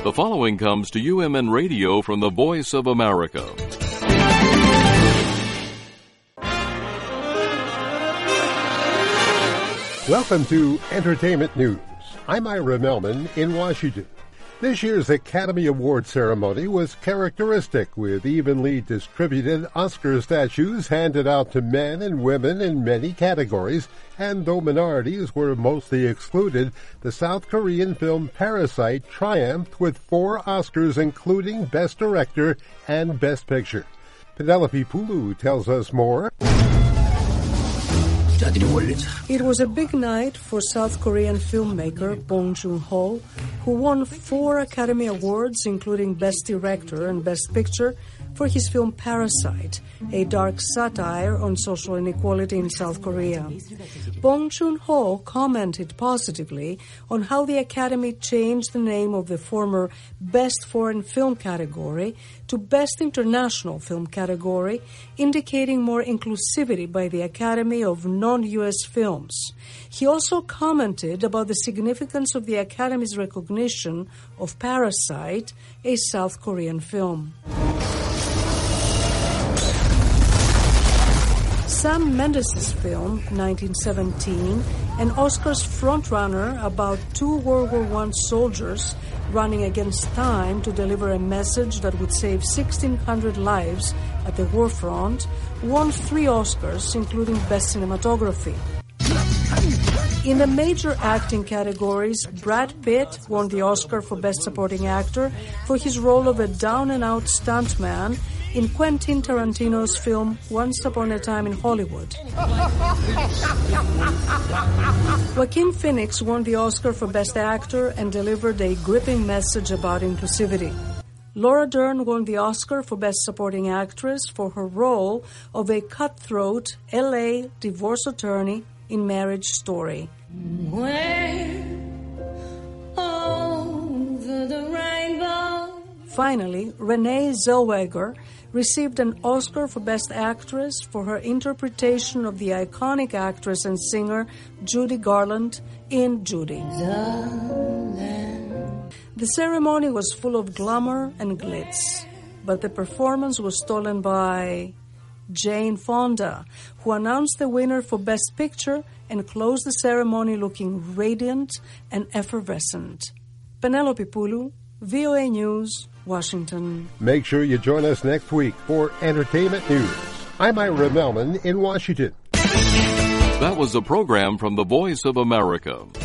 The following comes to UMN Radio from the Voice of America. Welcome to Entertainment News. I'm Ira Melman in Washington. This year's Academy Award ceremony was characteristic, with evenly distributed Oscar statues handed out to men and women in many categories, and though minorities were mostly excluded, the South Korean film Parasite triumphed with 4 Oscars, including Best Director and Best Picture. Penelope Pulu tells us more. It was a big night for South Korean filmmaker Bong Joon-ho, who won 4 Academy Awards, including Best Director and Best Picture, for his film Parasite, a dark satire on social inequality in South Korea. Bong Joon-ho commented positively on how the Academy changed the name of the former Best Foreign Film category to Best International Film category, indicating more inclusivity by the Academy of non-U.S. films. He also commented about the significance of the Academy's recognition of Parasite, a South Korean film. Sam Mendes' film, 1917, an Oscars frontrunner about 2 World War I soldiers running against time to deliver a message that would save 1,600 lives at the war front, won 3 Oscars, including Best Cinematography. In the major acting categories, Brad Pitt won the Oscar for Best Supporting Actor for his role of a down-and-out stuntman in Quentin Tarantino's film Once Upon a Time in Hollywood. Joaquin Phoenix won the Oscar for Best Actor and delivered a gripping message about inclusivity. Laura Dern won the Oscar for Best Supporting Actress for her role of a cutthroat L.A. divorce attorney in Marriage Story. Over the rainbow. Finally, Renee Zellweger received an Oscar for Best Actress for her interpretation of the iconic actress and singer Judy Garland in Judy. The ceremony was full of glamour and glitz, but the performance was stolen by Jane Fonda, who announced the winner for Best Picture and closed the ceremony looking radiant and effervescent. Penelope Pulu, VOA News, Washington. Make sure you join us next week for Entertainment News. I'm Ira Melman in Washington. That was a program from the Voice of America.